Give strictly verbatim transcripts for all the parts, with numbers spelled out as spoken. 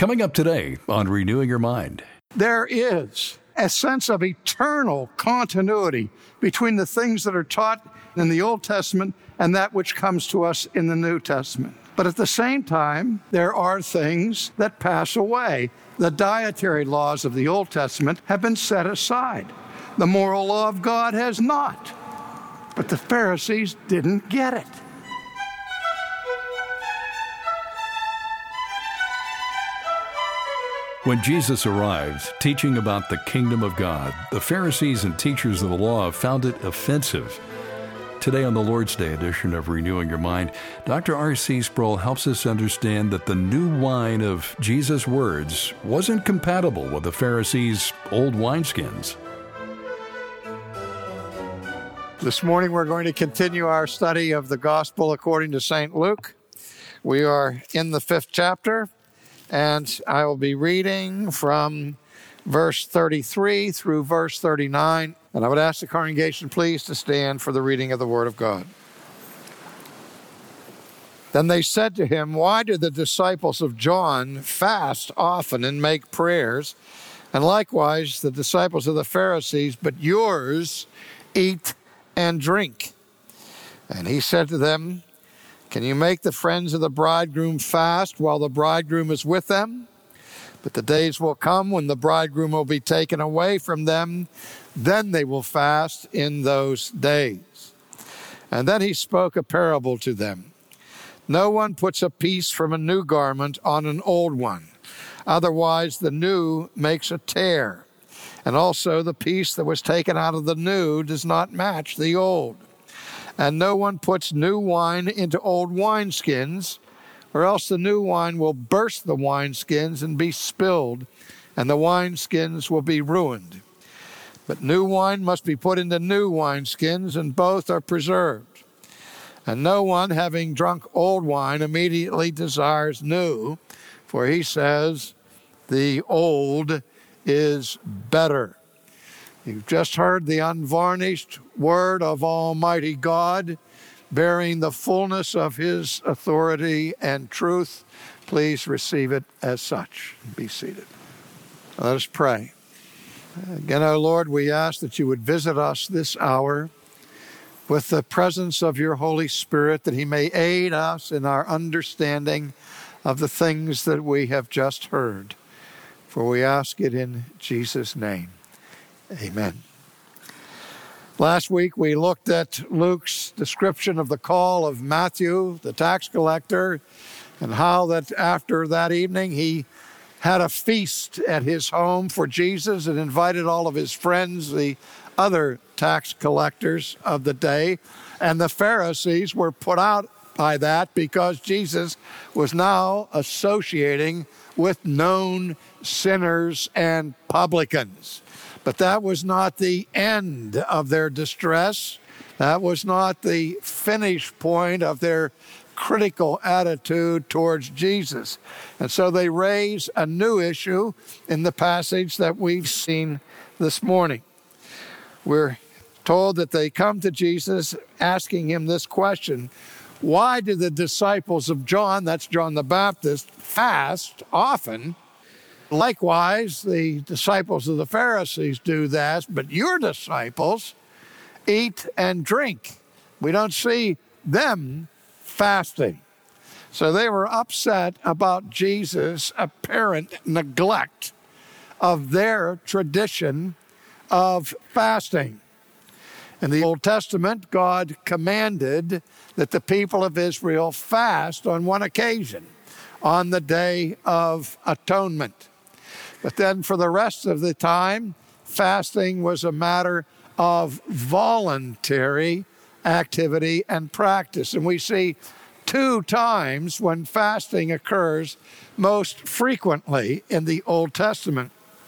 Coming up today on Renewing Your Mind. There is a sense of eternal continuity between the things that are taught in the Old Testament and that which comes to us in the New Testament. But at the same time, there are things that pass away. The dietary laws of the Old Testament have been set aside. The moral law of God has not. But the Pharisees didn't get it. When Jesus arrived, teaching about the kingdom of God, the Pharisees and teachers of the law found it offensive. Today on the Lord's Day edition of Renewing Your Mind, Doctor R C Sproul helps us understand that the new wine of Jesus' words wasn't compatible with the Pharisees' old wineskins. This morning we're going to continue our study of the Gospel according to Saint Luke. We are in the fifth chapter, and I will be reading from verse thirty-three through verse thirty-nine. And I would ask the congregation please to stand for the reading of the Word of God. Then they said to him, "Why do the disciples of John fast often and make prayers, and likewise the disciples of the Pharisees, but yours eat and drink?" And he said to them, "Can you make the friends of the bridegroom fast while the bridegroom is with them? But the days will come when the bridegroom will be taken away from them. Then they will fast in those days." And then he spoke a parable to them. "No one puts a piece from a new garment on an old one. Otherwise the new makes a tear. And also the piece that was taken out of the new does not match the old. And no one puts new wine into old wineskins, or else the new wine will burst the wineskins and be spilled, and the wineskins will be ruined. But new wine must be put into new wineskins, and both are preserved. And no one, having drunk old wine, immediately desires new, for he says, 'The old is better.'" You've just heard the unvarnished word of Almighty God, bearing the fullness of his authority and truth. Please receive it as such. Be seated. Let us pray. Again, O Lord, we ask that you would visit us this hour with the presence of your Holy Spirit, that he may aid us in our understanding of the things that we have just heard. For we ask it in Jesus' name. Amen. Last week we looked at Luke's description of the call of Matthew, the tax collector, and how that after that evening he had a feast at his home for Jesus and invited all of his friends, the other tax collectors of the day. And the Pharisees were put out by that because Jesus was now associating with known sinners and publicans. But that was not the end of their distress. That was not the finish point of their critical attitude towards Jesus. And so they raise a new issue in the passage that we've seen this morning. We're told that they come to Jesus asking him this question: "Why do the disciples of John," that's John the Baptist, "fast often? Likewise, the disciples of the Pharisees do that, but your disciples eat and drink. We don't see them fasting." So they were upset about Jesus' apparent neglect of their tradition of fasting. In the Old Testament, God commanded that the people of Israel fast on one occasion, on the Day of Atonement. But then for the rest of the time, fasting was a matter of voluntary activity and practice. And we see two times when fasting occurs most frequently in the Old Testament.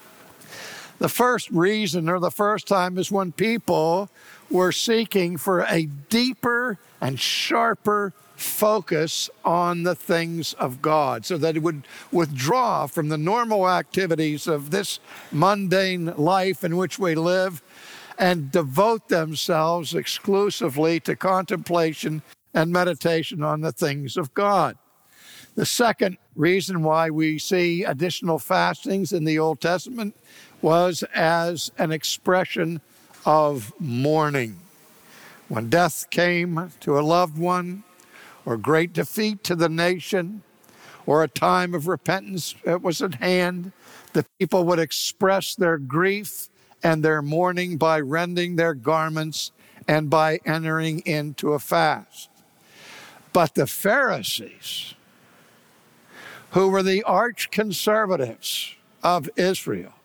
The first reason, or the first time, is when people were seeking for a deeper and sharper focus on the things of God, so that it would withdraw from the normal activities of this mundane life in which we live and devote themselves exclusively to contemplation and meditation on the things of God. The second reason why we see additional fastings in the Old Testament was as an expression of mourning. When death came to a loved one, or great defeat to the nation, or a time of repentance was at hand, the people would express their grief and their mourning by rending their garments and by entering into a fast. But the Pharisees, who were the arch conservatives of Israel,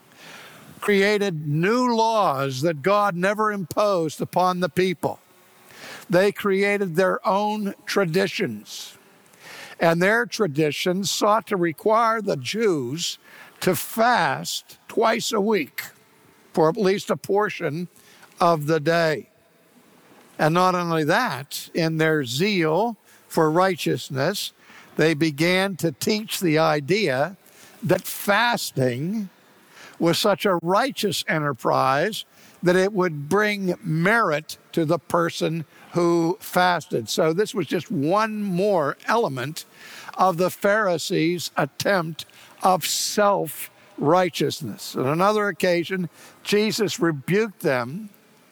created new laws that God never imposed upon the people. They created their own traditions, and their traditions sought to require the Jews to fast twice a week for at least a portion of the day. And not only that, in their zeal for righteousness, they began to teach the idea that fasting was such a righteous enterprise that it would bring merit to the person who fasted. So this was just one more element of the Pharisees' attempt of self-righteousness. On another occasion, Jesus rebuked them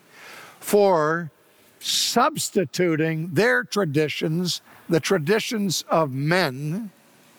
for substituting their traditions, the traditions of men,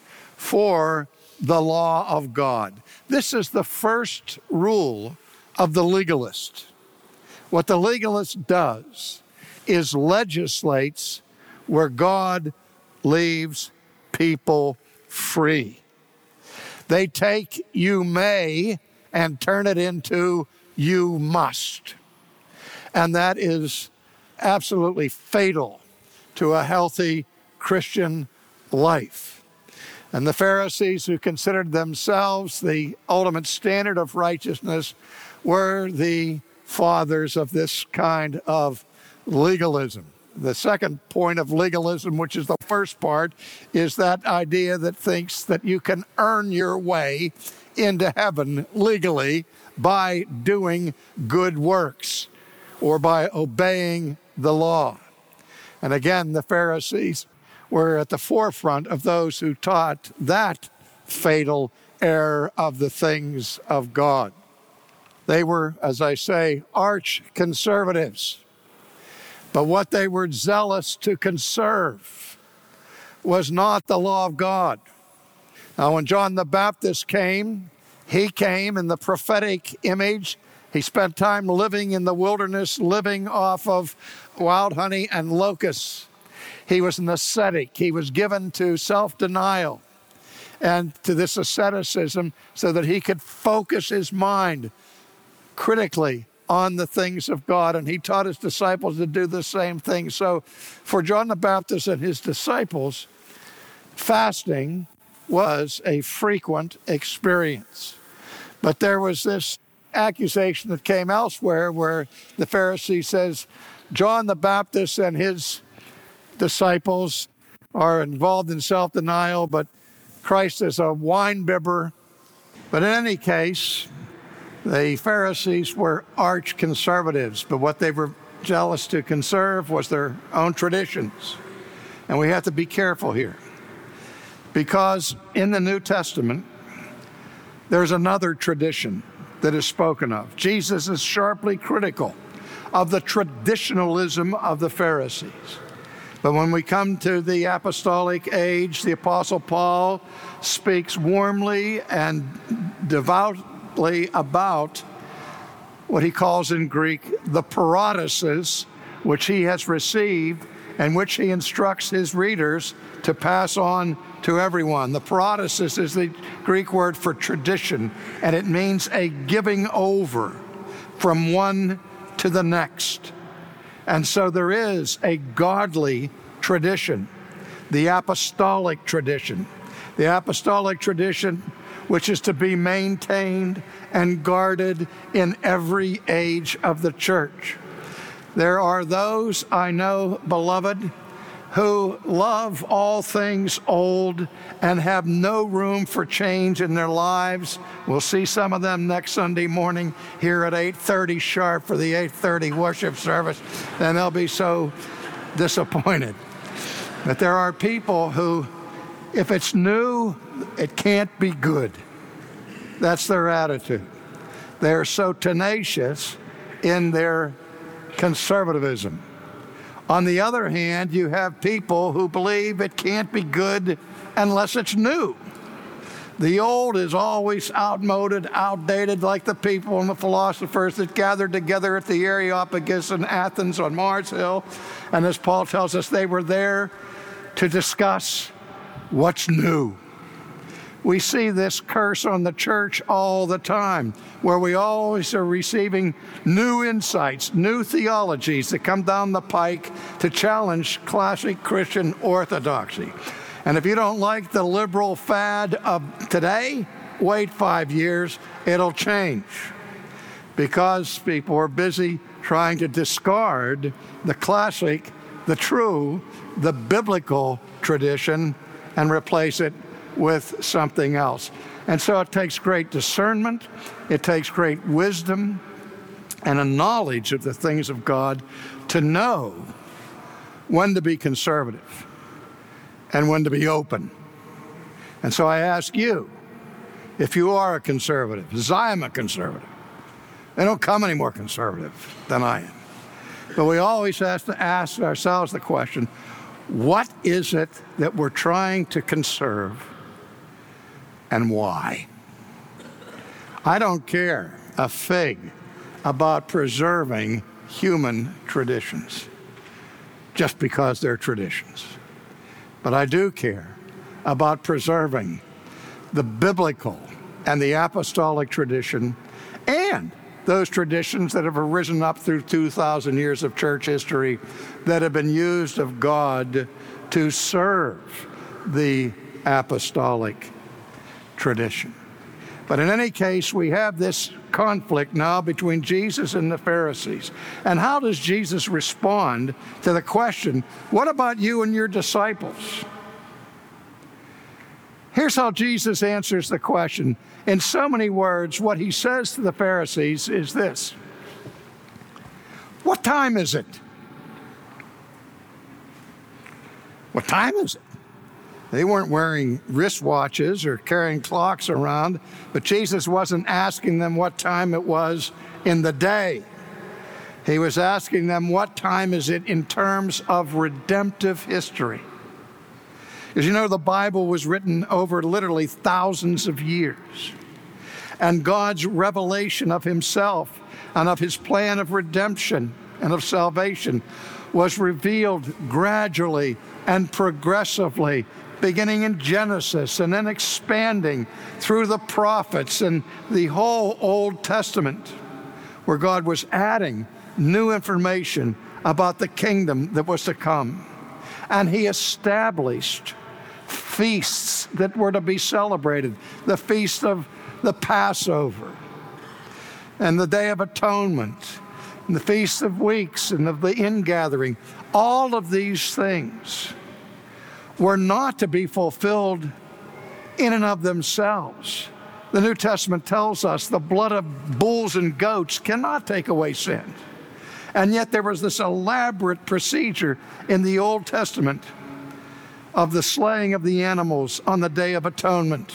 for the law of God. This is the first rule of the legalist. What the legalist does is legislates where God leaves people free. They take "you may" and turn it into "you must." And that is absolutely fatal to a healthy Christian life. And the Pharisees, who considered themselves the ultimate standard of righteousness, were the fathers of this kind of legalism. The second point of legalism, which is the first part, is that idea that thinks that you can earn your way into heaven legally by doing good works or by obeying the law. And again, the Pharisees were at the forefront of those who taught that fatal error of the things of God. They were, as I say, arch conservatives. But what they were zealous to conserve was not the law of God. Now, when John the Baptist came, he came in the prophetic image. He spent time living in the wilderness, living off of wild honey and locusts. He was an ascetic. He was given to self-denial and to this asceticism so that he could focus his mind critically on the things of God. And he taught his disciples to do the same thing. So for John the Baptist and his disciples, fasting was a frequent experience. But there was this accusation that came elsewhere where the Pharisee says, John the Baptist and his disciples are involved in self-denial, but Christ is a wine bibber. But in any case, the Pharisees were arch conservatives, but what they were jealous to conserve was their own traditions. And we have to be careful here, because in the New Testament, there's another tradition that is spoken of. Jesus is sharply critical of the traditionalism of the Pharisees. But when we come to the apostolic age, the Apostle Paul speaks warmly and devoutly about what he calls in Greek the paradises, which he has received and which he instructs his readers to pass on to everyone. The paradises is the Greek word for tradition, and it means a giving over from one to the next. And so there is a godly tradition, the apostolic tradition. The apostolic tradition which is to be maintained and guarded in every age of the church. There are those I know, beloved, who love all things old and have no room for change in their lives. We'll see some of them next Sunday morning here at eight thirty sharp for the eight thirty worship service, and they'll be so disappointed. But there are people who If it's new, it can't be good. That's their attitude. They're so tenacious in their conservatism. On the other hand, you have people who believe it can't be good unless it's new. The old is always outmoded, outdated, like the people and the philosophers that gathered together at the Areopagus in Athens on Mars Hill. And as Paul tells us, they were there to discuss what's new. We see this curse on the church all the time, where we always are receiving new insights, new theologies that come down the pike to challenge classic Christian orthodoxy. And if you don't like the liberal fad of today, wait five years, it'll change. Because people are busy trying to discard the classic, the true, the biblical tradition and replace it with something else. And so it takes great discernment, it takes great wisdom, and a knowledge of the things of God to know when to be conservative and when to be open. And so I ask you, if you are a conservative, as I am a conservative, they don't come any more conservative than I am. But we always have to ask ourselves the question, what is it that we're trying to conserve and why? I don't care a fig about preserving human traditions just because they're traditions. But I do care about preserving the biblical and the apostolic tradition and those traditions that have arisen up through two thousand years of church history that have been used of God to serve the apostolic tradition. But in any case, we have this conflict now between Jesus and the Pharisees. And how does Jesus respond to the question, what about you and your disciples? Here's how Jesus answers the question. In so many words, what he says to the Pharisees is this: what time is it? What time is it? They weren't wearing wristwatches or carrying clocks around, but Jesus wasn't asking them what time it was in the day. He was asking them, what time is it in terms of redemptive history? As you know, the Bible was written over literally thousands of years. And God's revelation of himself and of his plan of redemption and of salvation was revealed gradually and progressively, beginning in Genesis and then expanding through the prophets and the whole Old Testament, where God was adding new information about the kingdom that was to come. And he established feasts that were to be celebrated, the feast of the Passover and the Day of Atonement and the Feast of Weeks and of the Ingathering. All of these things were not to be fulfilled in and of themselves. The New Testament tells us the blood of bulls and goats cannot take away sin. And yet there was this elaborate procedure in the Old Testament of the slaying of the animals on the Day of Atonement.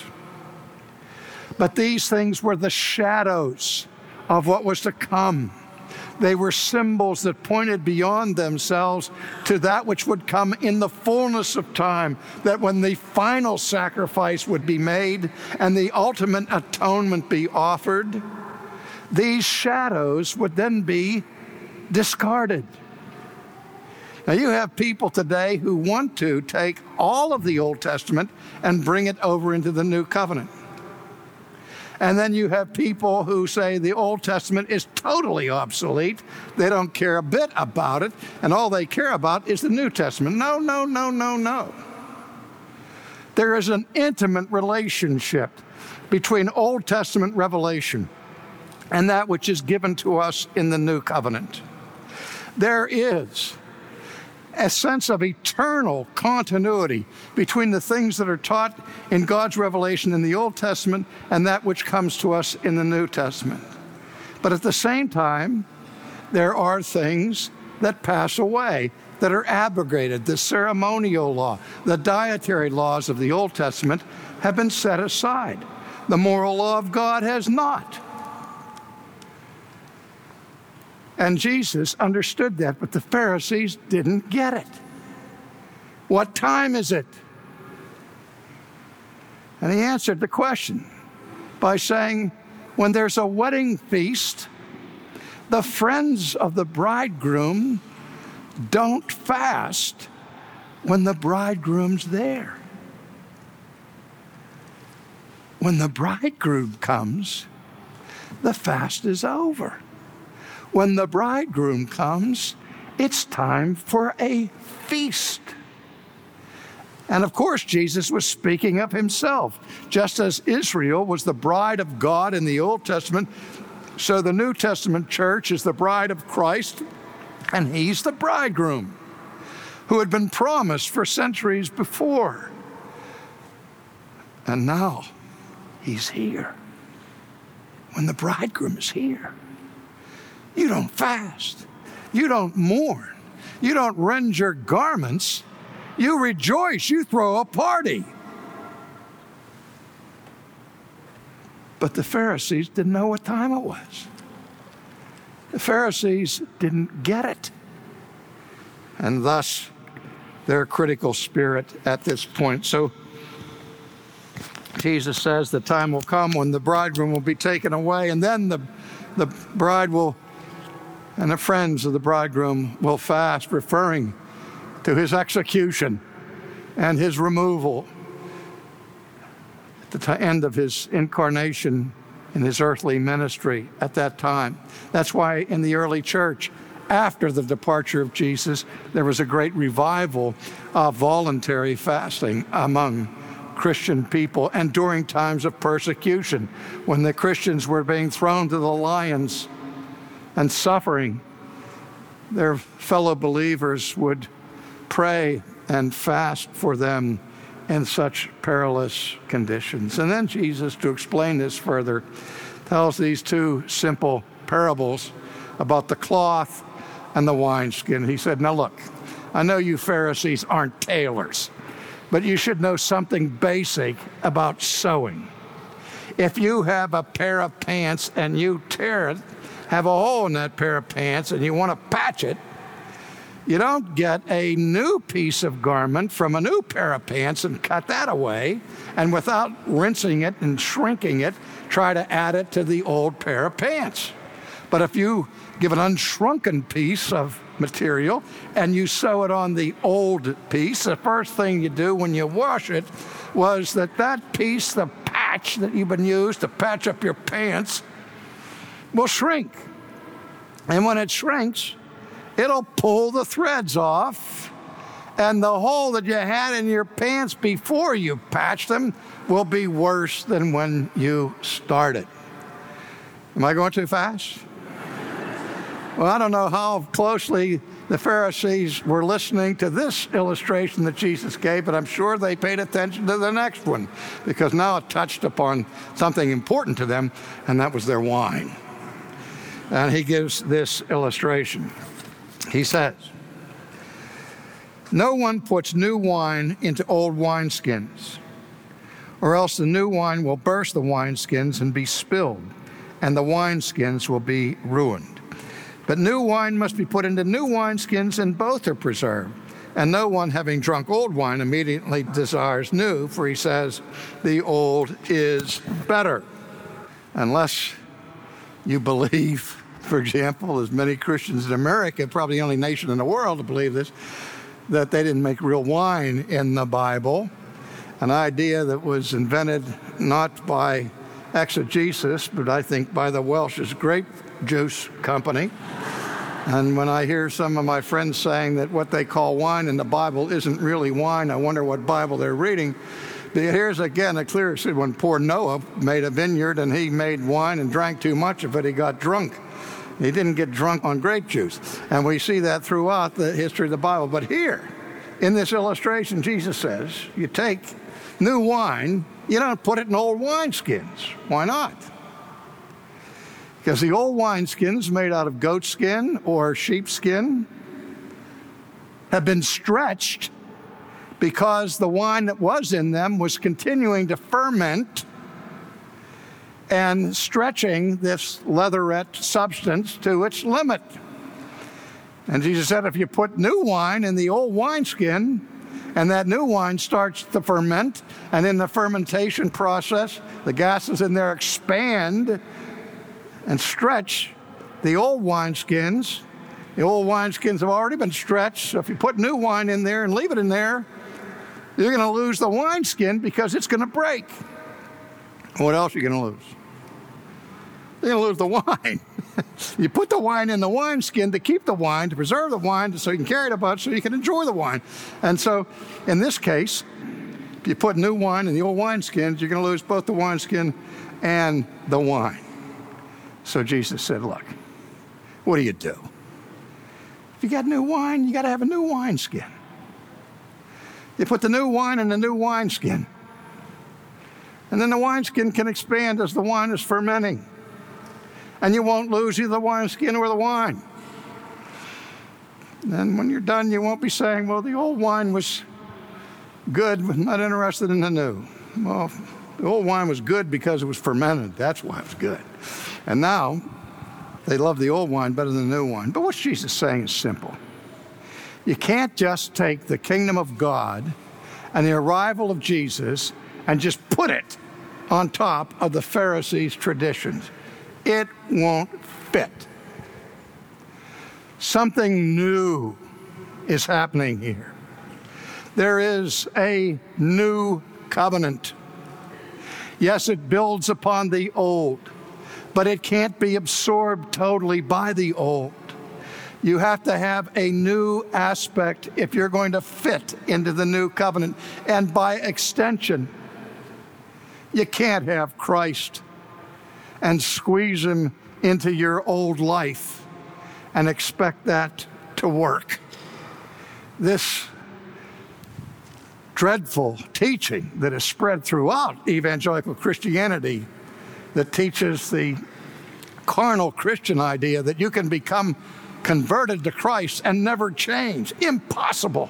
But these things were the shadows of what was to come. They were symbols that pointed beyond themselves to that which would come in the fullness of time, that when the final sacrifice would be made and the ultimate atonement be offered, these shadows would then be discarded. Now, you have people today who want to take all of the Old Testament and bring it over into the New Covenant. And then you have people who say the Old Testament is totally obsolete. They don't care a bit about it, and all they care about is the New Testament. No, no, no, no, no. There is an intimate relationship between Old Testament revelation and that which is given to us in the New Covenant. There is a sense of eternal continuity between the things that are taught in God's revelation in the Old Testament and that which comes to us in the New Testament. But at the same time, there are things that pass away. that are abrogated. The ceremonial law, the dietary laws of the Old Testament have been set aside. The moral law of God has not. And Jesus understood that, but the Pharisees didn't get it. What time is it? And he answered the question by saying, when there's a wedding feast, the friends of the bridegroom don't fast when the bridegroom's there. When the bridegroom comes, the fast is over. When the bridegroom comes, it's time for a feast. And of course, Jesus was speaking of himself. Just as Israel was the bride of God in the Old Testament, so the New Testament church is the bride of Christ, and he's the bridegroom who had been promised for centuries before. And now he's here. When the bridegroom is here, you don't fast. You don't mourn. You don't rend your garments. You rejoice. You throw a party. But the Pharisees didn't know what time it was. The Pharisees didn't get it. And thus, their critical spirit at this point. So, Jesus says the time will come when the bridegroom will be taken away, and then the, the bride will, and the friends of the bridegroom will fast, referring to his execution and his removal at the end of his incarnation in his earthly ministry at that time. That's why in the early church, after the departure of Jesus, there was a great revival of voluntary fasting among Christian people, and during times of persecution, when the Christians were being thrown to the lions and suffering, their fellow believers would pray and fast for them in such perilous conditions. And then Jesus, to explain this further, tells these two simple parables about the cloth and the wineskin. He said, now look, I know you Pharisees aren't tailors, but you should know something basic about sewing. If you have a pair of pants and you tear it, have a hole in that pair of pants, and you want to patch it, you don't get a new piece of garment from a new pair of pants and cut that away, and without rinsing it and shrinking it, try to add it to the old pair of pants. But if you give an unshrunken piece of material and you sew it on the old piece, the first thing you do when you wash it was that that piece, the patch that you've been used to patch up your pants, will shrink. And when it shrinks, it'll pull the threads off, and the hole that you had in your pants before you patched them will be worse than when you started. Am I going too fast? Well, I don't know how closely the Pharisees were listening to this illustration that Jesus gave, but I'm sure they paid attention to the next one, because now it touched upon something important to them, and that was their wine. And he gives this illustration. He says, no one puts new wine into old wineskins, or else the new wine will burst the wineskins and be spilled, and the wineskins will be ruined. But new wine must be put into new wineskins, and both are preserved. And no one, having drunk old wine, immediately desires new, for he says, the old is better. Unless you believe, for example, as many Christians in America, probably the only nation in the world to believe this, that they didn't make real wine in the Bible, an idea that was invented not by exegesis, but I think by the Welsh's grape juice company. And when I hear some of my friends saying that what they call wine in the Bible isn't really wine, I wonder what Bible they're reading. But here's again a clear, when poor Noah made a vineyard and he made wine and drank too much of it, he got drunk. He didn't get drunk on grape juice. And we see that throughout the history of the Bible. But here, in this illustration, Jesus says, you take new wine, you don't put it in old wineskins. Why not? Because the old wineskins made out of goat skin or sheep skin have been stretched because the wine that was in them was continuing to ferment and stretching this leatherette substance to its limit. And Jesus said, if you put new wine in the old wineskin, and that new wine starts to ferment, and in the fermentation process, the gases in there expand and stretch the old wineskins. The old wineskins have already been stretched, so if you put new wine in there and leave it in there, you're going to lose the wineskin because it's going to break. What else are you going to lose? You're going to lose the wine. You put the wine in the wineskin to keep the wine, to preserve the wine, so you can carry it about, so you can enjoy the wine. And so, in this case, if you put new wine in the old wineskins, you're going to lose both the wineskin and the wine. So Jesus said, look, what do you do? If you got new wine, you got to have a new wineskin. You put the new wine in the new wineskin. And then the wineskin can expand as the wine is fermenting. And you won't lose either the wineskin or the wine. And when you're done, you won't be saying, well, the old wine was good, but not interested in the new. Well, the old wine was good because it was fermented. That's why it was good. And now, they love the old wine better than the new wine. But what Jesus is saying is simple. You can't just take the kingdom of God and the arrival of Jesus and just put it on top of the Pharisees' traditions. It won't fit. Something new is happening here. There is a new covenant. Yes, it builds upon the old, but it can't be absorbed totally by the old. You have to have a new aspect if you're going to fit into the new covenant. And by extension, you can't have Christ and squeeze him into your old life and expect that to work. This dreadful teaching that is spread throughout evangelical Christianity that teaches the carnal Christian idea that you can become converted to Christ and never change. Impossible.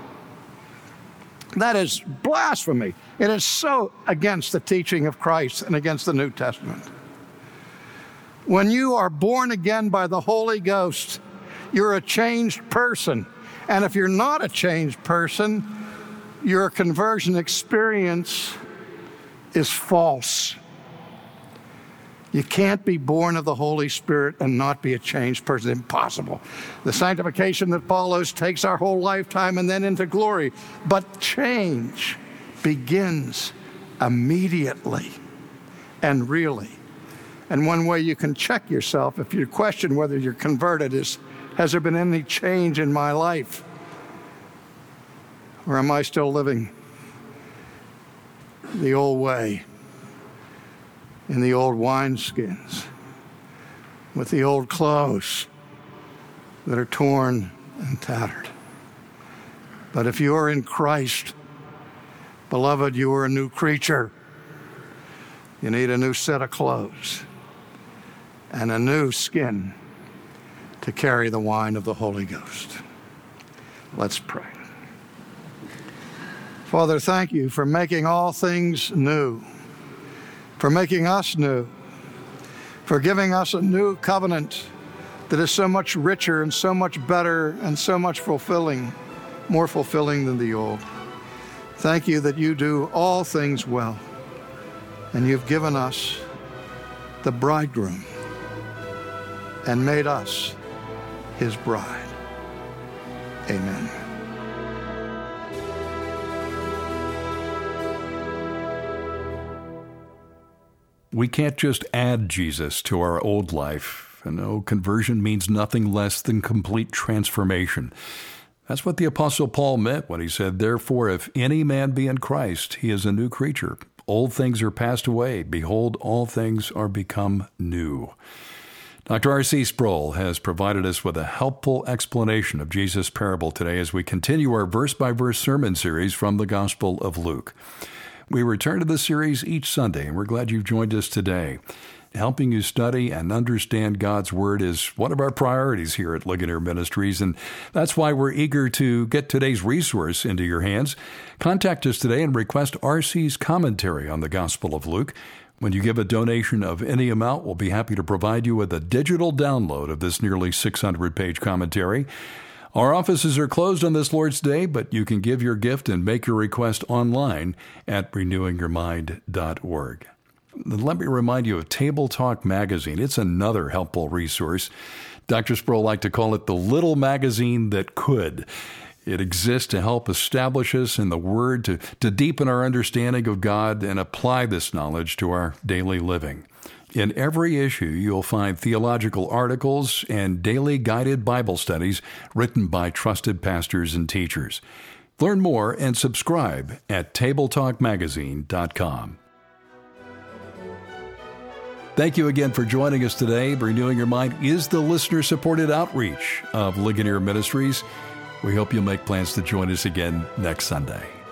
That is blasphemy. It is so against the teaching of Christ and against the New Testament. When you are born again by the Holy Ghost, you're a changed person. And if you're not a changed person, your conversion experience is false. You can't be born of the Holy Spirit and not be a changed person. Impossible. The sanctification that follows takes our whole lifetime and then into glory. But change begins immediately and really. And one way you can check yourself if you question whether you're converted is, has there been any change in my life? Or am I still living the old way, in the old wineskins, with the old clothes that are torn and tattered? But if you are in Christ, beloved, you are a new creature. You need a new set of clothes and a new skin to carry the wine of the Holy Ghost. Let's pray. Father, thank you for making all things new, for making us new, for giving us a new covenant that is so much richer and so much better and so much fulfilling, more fulfilling than the old. Thank you that you do all things well, and you've given us the bridegroom and made us his bride. Amen. We can't just add Jesus to our old life. And no, conversion means nothing less than complete transformation. That's what the Apostle Paul meant when he said, "Therefore, if any man be in Christ, he is a new creature. Old things are passed away. Behold, all things are become new." Doctor R C Sproul has provided us with a helpful explanation of Jesus' parable today as we continue our verse-by-verse sermon series from the Gospel of Luke. We return to this series each Sunday, and we're glad you've joined us today. helping you study and understand God's Word is one of our priorities here at Ligonier Ministries, and that's why we're eager to get today's resource into your hands. Contact us today and request R C's commentary on the Gospel of Luke. When you give a donation of any amount, we'll be happy to provide you with a digital download of this nearly six hundred page commentary. Our offices are closed on this Lord's Day, but you can give your gift and make your request online at renewing your mind dot org. Let me remind you of Table Talk Magazine. It's another helpful resource. Doctor Sproul liked to call it the little magazine that could. It exists to help establish us in the Word, to, to deepen our understanding of God and apply this knowledge to our daily living. In every issue, you'll find theological articles and daily guided Bible studies written by trusted pastors and teachers. Learn more and subscribe at table talk magazine dot com. Thank you again for joining us today. Renewing Your Mind is the listener-supported outreach of Ligonier Ministries. We hope you'll make plans to join us again next Sunday.